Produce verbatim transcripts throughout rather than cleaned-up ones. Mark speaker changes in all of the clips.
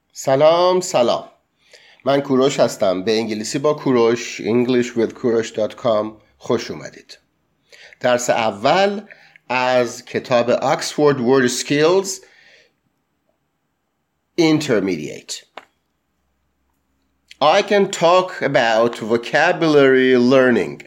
Speaker 1: سلام سلام من کوروش هستم. به انگلیسی با کوروش english with kurosh dot com خوش اومدید. درس اول از کتاب Oxford Word Skills Intermediate. I can talk about vocabulary learning.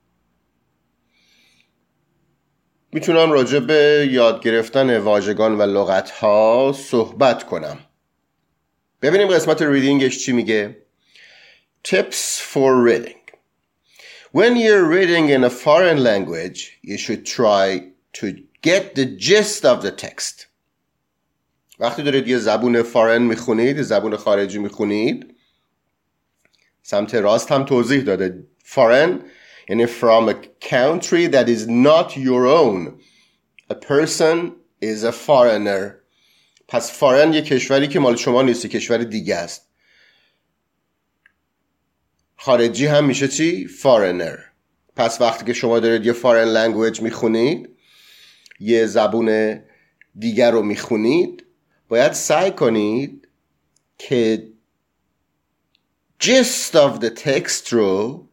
Speaker 1: میتونم راجع به یاد گرفتن واژگان و لغت‌ها صحبت کنم. ببینیم قسمت ریدینگش چی میگه. Tips for reading. When you're reading in a foreign language, you should try to get the gist of the text. وقتی دارید یه زبون فارن میخونید، زبون خارجی میخونید، سمت راست هم توضیح داده. foreign یعنی from a country that is not your own. A person is a foreigner. پس فارن یه کشوری که مال شما نیست، کشور دیگه است. خارجی هم میشه چی؟ foreigner. پس وقتی که شما دارید یه foreign language میخونید، یه زبون دیگر رو میخونید، باید سعی کنید که gist of the text رو،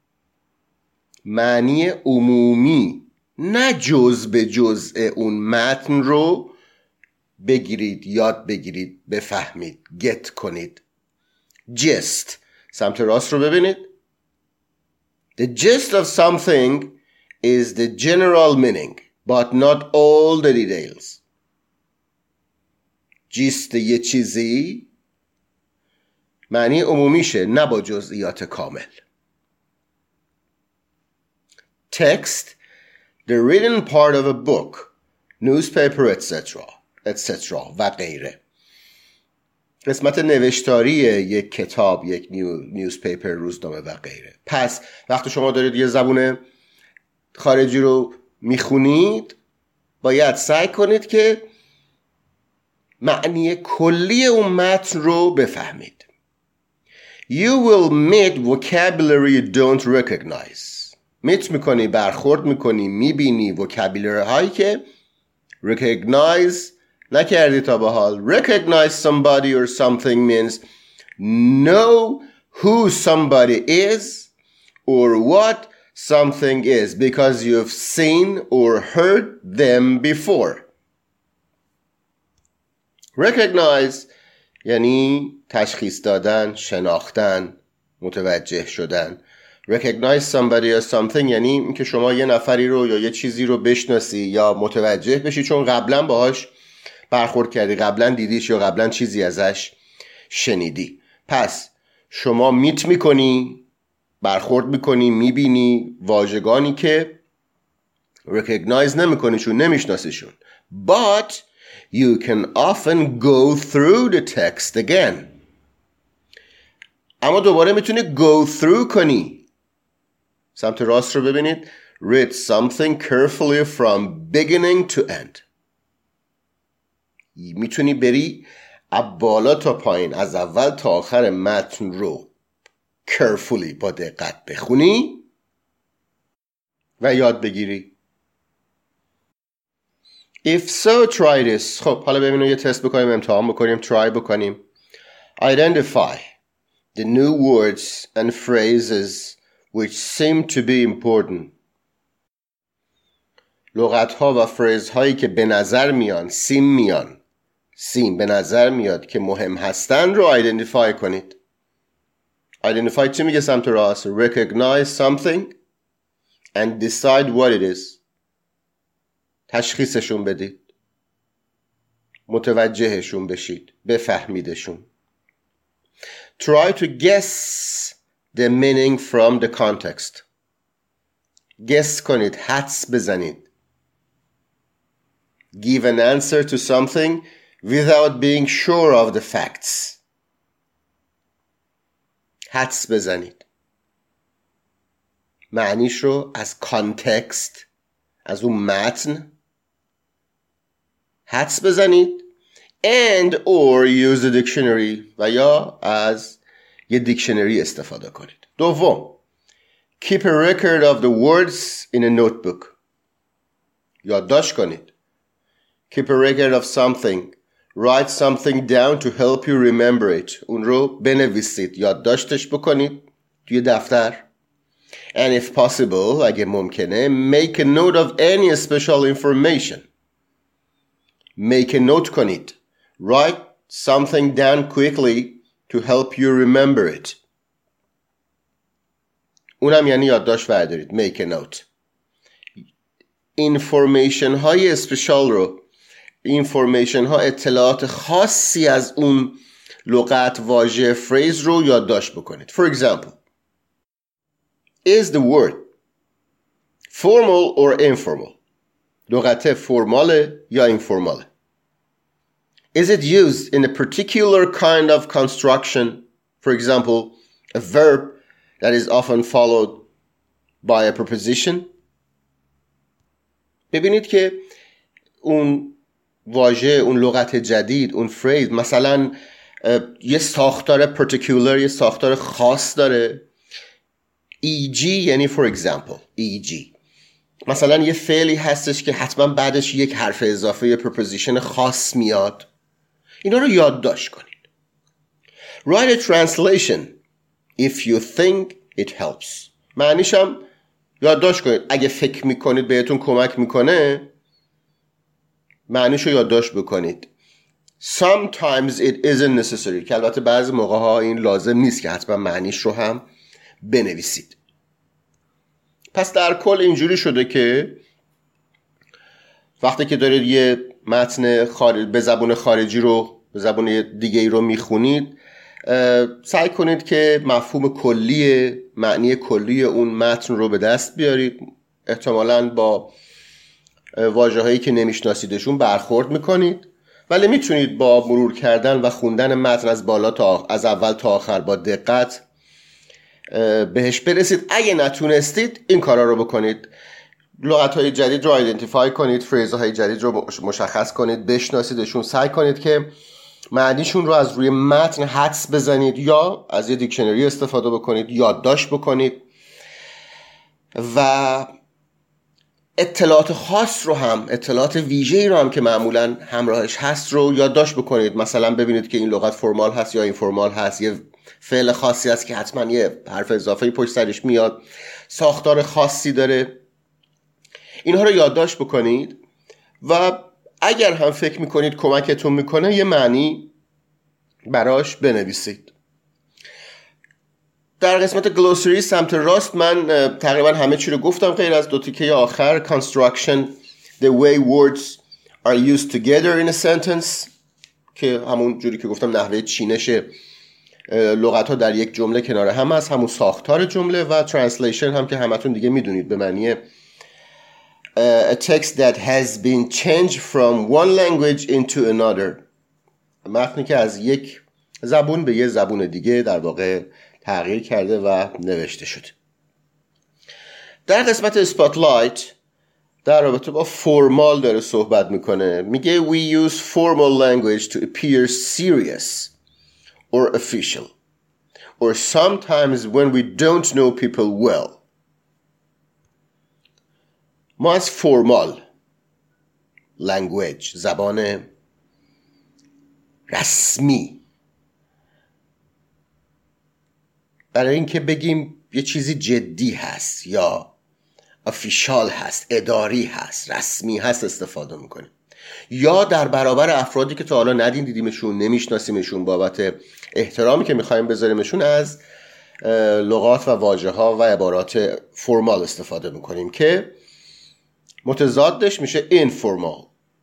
Speaker 1: معنی عمومی نه جز به جزء اون متن رو بگیرید، یاد بگیرید، بفهمید، get کنید. gist سمت راست رو ببینید. The gist of something is the general meaning but not all the details. gist یه چیزی معنی عمومیشه، نه با جزئیات کامل. Text, the written part of a book, newspaper, et cetera, et cetera و غیره. قسمت نوشتاری یک کتاب، یک نیو، نیوزپیپر، روزنامه و غیره. پس وقتی شما دارید یه زبون خارجی رو میخونید، باید سعی کنید که معنی کلی اون متن رو بفهمید. You will meet vocabulary you don't recognize. میت میکنی، برخورد میکنی، میبینی vocabulary هایی که recognize نکردی تا به حال. Recognize somebody or something means know who somebody is or what something is because you've seen or heard them before. Recognize یعنی تشخیص دادن، شناختن، متوجه شدن. Recognize somebody or something یعنی اینکه شما یه نفری رو یا یه چیزی رو بشناسی یا متوجه بشی چون قبلا باهاش برخورد کردی، قبلا دیدیش یا قبلا چیزی ازش شنیدی. پس شما میت میکنی، برخورد میکنی، میبینی واژگانی که recognize نمیکنی چون نمیشناسیشون. But you can often go through the text again. اما دوباره میتونی go through کنی. سمت راست رو ببینید. Read something carefully from beginning to end. میتونی بری از بالا تا پایین، از اول تا آخر متن رو carefully با دقت بخونی و یاد بگیری. If so, try this. خب حالا ببینیم یه تست بکنیم، امتحان بکنیم، try بکنیم. Identify the new words and phrases which seem to be important. لغت‌ها و فریزهایی که به نظر میان، سیم میان، سیم به نظر میاد که مهم هستن رو identify کنید. Identify چی میگه سمت راست؟ Recognize something and decide what it is. تشخیصشون بدید، متوجهشون بشید، بفهمیدشون. Try to guess the meaning from the context. guess کنید، حدس بزنید. Give an answer to something without being sure of the facts. حدس بزنید. معنیش رو از کانتکست، از اون متن حدس بزنید. and or use the dictionary و یا از یه دیکشنری استفاده کنید. دوم، keep a record of the words in a notebook. یادداشت کنید. keep a record of something. Write something down to help you remember it. اون رو بنویسید، یادداشتش بکنید توی دفتر. And if possible, اگه ممکنه, make a note of any special information. Make a note کنید. Write something down quickly to help you remember it. اونم یعنی یادداشت بردارید. Make a note. information های اسپشال رو، information ها اطلاعات خاصی از اون لغت، واژه، phrase رو یادداشت بکنید. For example, is the word formal or informal? لغت فرماله یا اینفورماله؟ Is it used in a particular kind of construction? For example, a verb that is often followed by a preposition. ببینید که اون واژه، اون لغت جدید، اون phrase مثلا یه ساختار particular، یه ساختار خاص داره. ای جی یعنی for example. ای جی مثلا یه فعلی هستش که حتما بعدش یک حرف اضافه، یه preposition خاص میاد. اینا رو یادداشت کنید. Write a translation if you think it helps. معنیشم یادداشت کنید. اگه فکر میکنید بهتون کمک میکنه، معنیشو یادداشت بکنید. Sometimes it isn't necessary. که البته بعضی موقع ها این لازم نیست که حتما معنیش رو هم بنویسید. پس در کل اینجوری شده که وقتی که دارید یه متن خارج به زبان خارجی رو، به زبان دیگه ای رو میخونید، سعی کنید که مفهوم کلی، معنی کلی اون متن رو به دست بیارید. احتمالاً با واژه هایی که نمیشناسیدشون برخورد میکنید، ولی میتونید با مرور کردن و خوندن متن از بالا تا از اول تا آخر با دقت بهش برسید. اگه نتونستید این کارا رو بکنید. لغت های جدید رو ایدنتیفای کنید، فریز های جدید رو مشخص کنید، بشناسیدشون، سعی کنید که معنیشون رو از روی متن حدس بزنید یا از یه دیکشنری استفاده بکنید، یادداشت بکنید و اطلاعات خاص رو هم، اطلاعات ویژه‌ای رو هم که معمولاً همراهش هست رو یادداشت بکنید. مثلا ببینید که این لغت فرمال هست یا اینفورمال هست، یه فعل خاصی هست که حتما یه حرف اضافه‌ای پشت سرش میاد، ساختار خاصی داره. اینها رو یادداشت بکنید و اگر هم فکر میکنید کمکتون میکنه یه معنی براش بنویسید. در قسمت گلوسری سمت راست من تقریبا همه چی رو گفتم غیر از دو تیکه آخر. construction, the way words are used together in a sentence، که همون جوری که گفتم نحوه چینش لغت ها در یک جمله کنار هم هست، همون ساختار جمله. و translation هم که همتون دیگه میدونید به معنی a text that has been changed from one language into another. متنی که از یک زبون به یه زبون دیگه در واقع تغییر کرده و نوشته شده. در قسمت اسپاتلایت در رابطه با فرمال داره صحبت میکنه. میگه we use formal language to appear serious or official or sometimes when we don't know people well. ما از فرمال لنگویج، زبان رسمی، برای اینکه بگیم یه چیزی جدی هست یا افیشال هست، اداری هست، رسمی هست استفاده میکنیم. یا در برابر افرادی که تا حالا ندین دیدیمشون، نمیشناسیمشون، بابت احترامی که میخوایم بذاریمشون از لغات و واژه ها و عبارات فرمال استفاده میکنیم که متضادش میشه اینفورمال.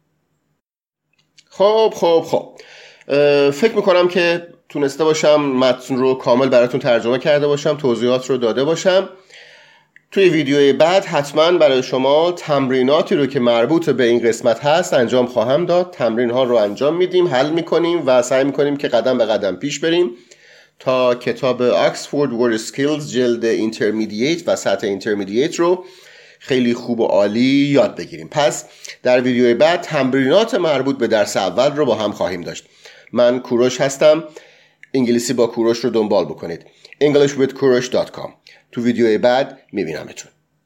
Speaker 1: خب خب خب فکر میکنم که تونسته باشم متن رو کامل براتون ترجمه کرده باشم، توضیحات رو داده باشم. توی ویدیوی بعد حتما برای شما تمریناتی رو که مربوط به این قسمت هست انجام خواهم داد. تمرین ها رو انجام میدیم، حل میکنیم و سعی میکنیم که قدم به قدم پیش بریم تا کتاب Oxford Word Skills جلد اینترمدییت و سطح اینترمدییت رو خیلی خوب و عالی یاد بگیریم. پس در ویدیوی بعد تمرینات مربوط به درس اول رو با هم خواهیم داشت. من کوروش هستم. انگلیسی با کوروش رو دنبال بکنید. english with kurosh dot com. تو ویدیوی بعد میبینمتون.